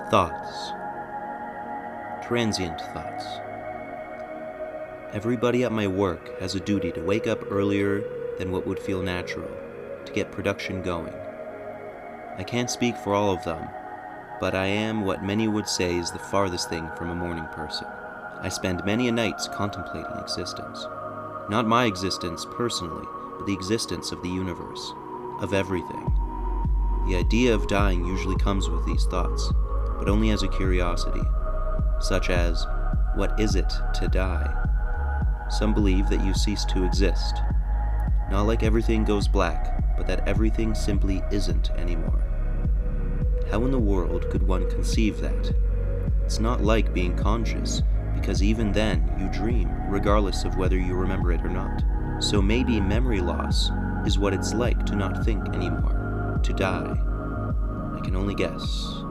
Thoughts. Transient thoughts. Everybody at my work has a duty to wake up earlier than what would feel natural, to get production going. I can't speak for all of them, but I am what many would say is the farthest thing from a morning person. I spend many a nights contemplating existence. Not my existence personally, but the existence of the universe, of everything. The idea of dying usually comes with these thoughts, but only as a curiosity, such as, what is it to die? Some believe that you cease to exist. Not like everything goes black, but that everything simply isn't anymore. How in the world could one conceive that? It's not like being conscious, because even then you dream, regardless of whether you remember it or not. So maybe memory loss is what it's like to not think anymore, to die. I can only guess.